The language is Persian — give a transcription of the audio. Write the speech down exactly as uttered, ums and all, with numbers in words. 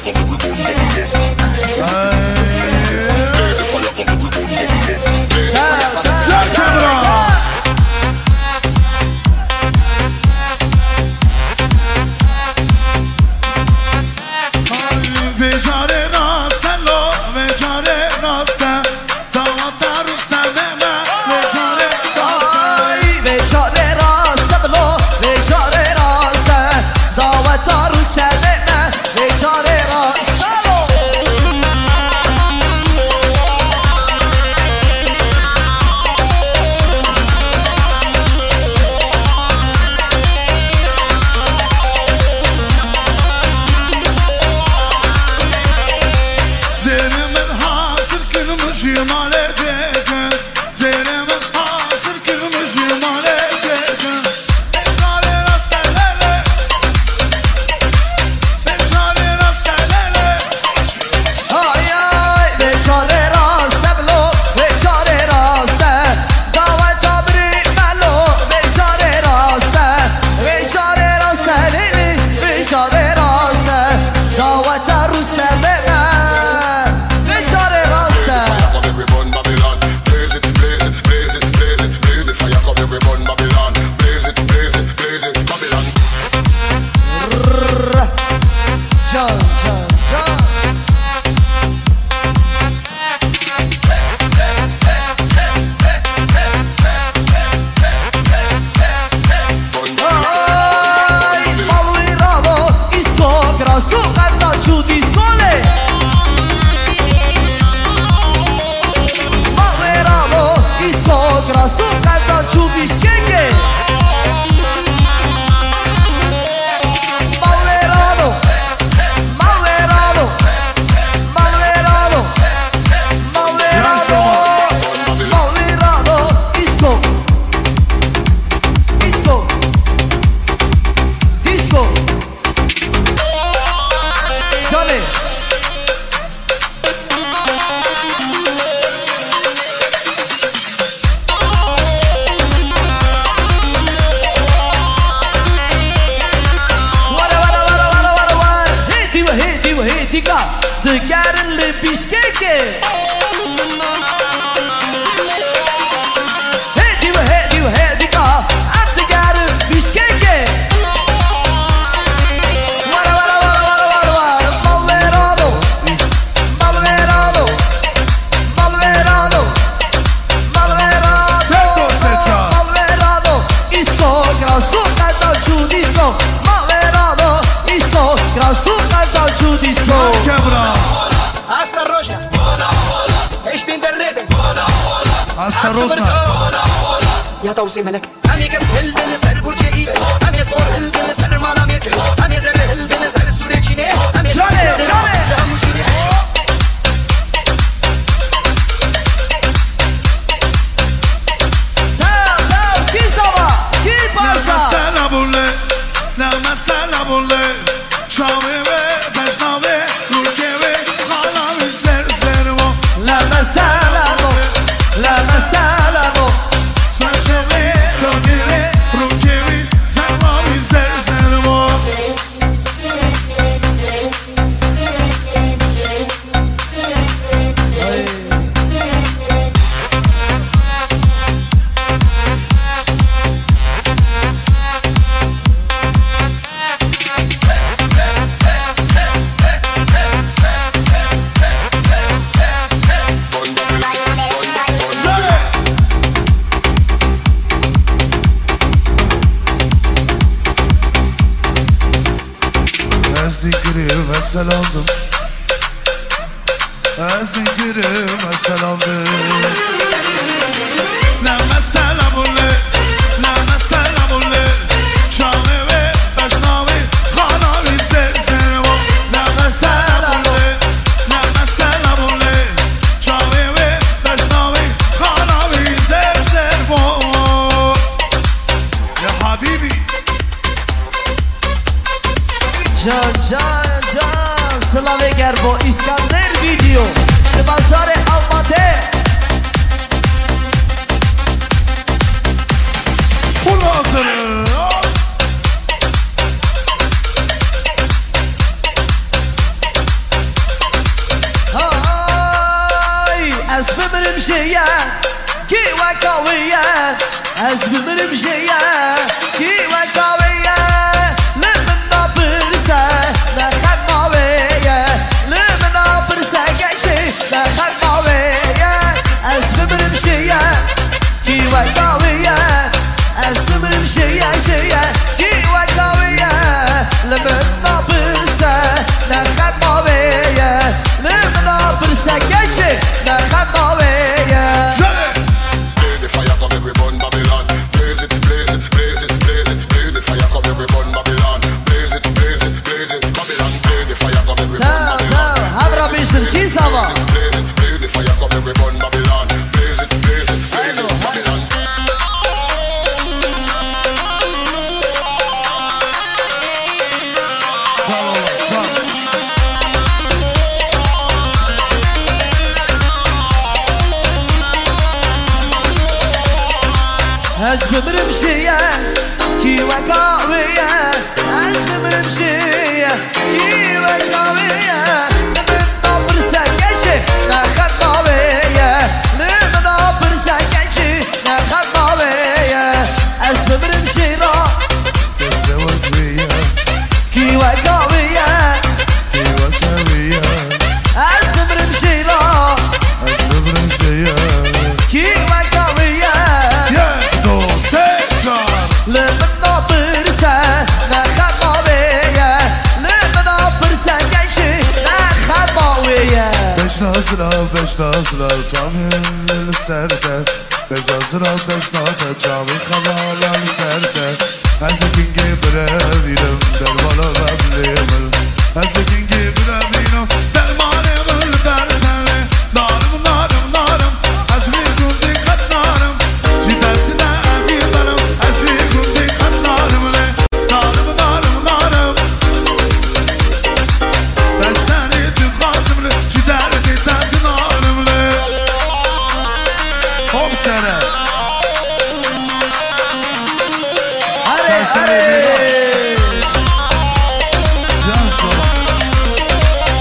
Asta roșna. Ia tauzi melek. Ami kes hildin ser bucei. Ami sor hildin ser malamet. Ami zer hildin ser surecine. Ami Jale, jale. Tau, tau, ki sava? Ki pasha? Namesela bulle, namesela bulle. Şaveve, beznave, nurkeve, halavi zer zervo. Namesela bu, namesela bu. Şaveve, şaveve, nurkeve, zervavi zer zervo. Selamdım. Ezdikirim selamdım. Lemme selamulle, lemme selamulle. Şahane ve beznavi, hanavi zer zervo. Lemme selamulle, lemme selamulle. Şahane ve beznavi, hanavi zer zervo. Ya habibi. Can can can Slave Gerbo İskender video Şibazare Almaty Kulu hazır. بمرم شيا كي وكاوية از بمرم شيا كي وكاوية لمن نابرسة نخد ماوية لمن نابرسة كيشي نخد ماوية از بمرم شيا كي وكاوية از بمرم شيا شيا كي وكاوية لمن نابرسة نخد ماوية لمن نابرسة كيشي نخد ماوية The fire come every burn Babylon. Blaze it, blaze it, blaze it, blaze it. Blaze the fire come every burn Babylon. Blaze it, blaze it, blaze it, Babylon. Blaze the fire come every burn تاو Babylon. تاو هبرا بيشن كي سوا Blaze it, blaze the fire come every burn Babylon. Blaze it, blaze it, blaze it, Babylon. Sağ ol, sağ ol. از بمرم شيا كي وكاوية از بمرم شيا كي وكاوية لمن نابرسة كيشي نخد ماوية لمن نابرسة كيشي نخد ماوية از بمرم شيرا Desde vakriye, كي وكاوية ki vakaviye. از بمرم شيرا Ömrüm şeye. كي وكاوية Yeah, do sektar. لمن نابرسة نخد ماوية لمن نابرسة كيشي نخد ماوية Beş nazıra, beş nazıra, camın serde. Beş nazıra, beş nazıra, camın havalan serde. Hazır